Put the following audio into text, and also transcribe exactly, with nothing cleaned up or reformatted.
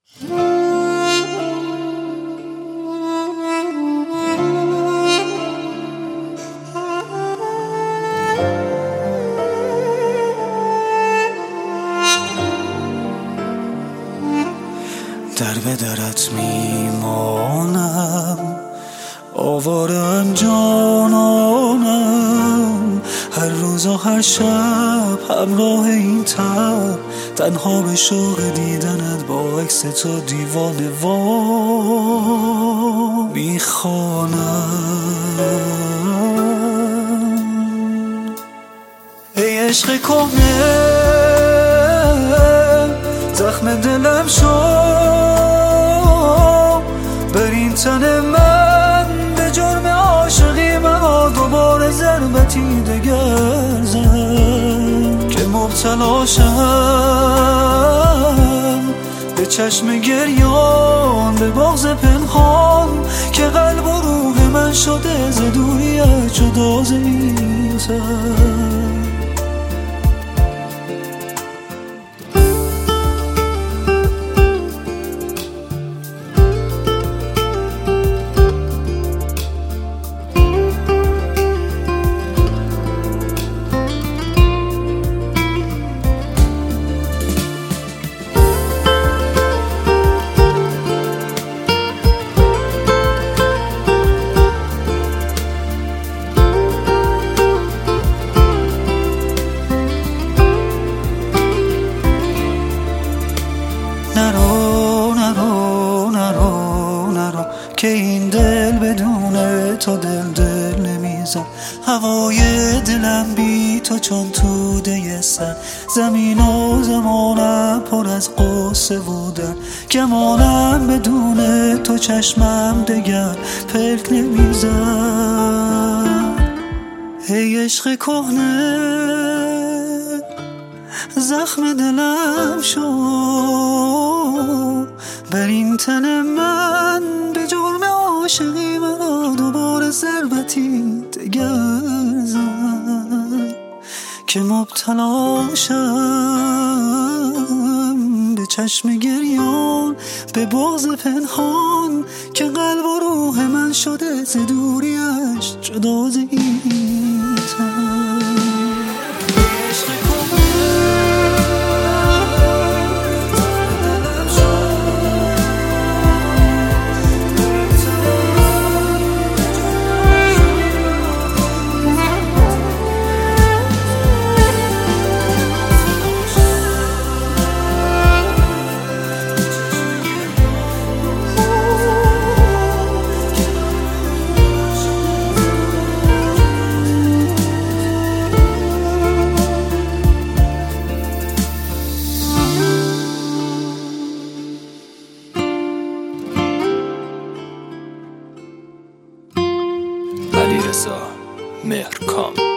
در به درت میمانم، آوارم جانانم، هر روز و هر شب همراه این تب، تنها به شوق دیدنت با عکس تو دیوانه وا میخوانم. ای عشق کهنه زخم دلم شو، بر این تن من به جرم عاشقی من دوباره ضربتی دگر زن که مبتلاشم به چشم گریان، به بغض پنهان که قلب و روح من شده ز دوریت جدا ز این تن. نرو نرو نرو نرو که این دل بدون تو دل دل نمیزن، هوای دلم بی تو چون توده سر، زمین و زمانم پر از قصه بودن، گمانم بدون تو چشمم دگر پلک نمیزن. ای عشق کهنه زخم دلم شو، بر این تن من به جرم عاشقی من دوباره ضربتی دگر زن که مبتلاشم به چشم گریان، به بغض پنهان که قلب و روح من شده ز دوریش جدا ز این تن. علیرضا مهرکام.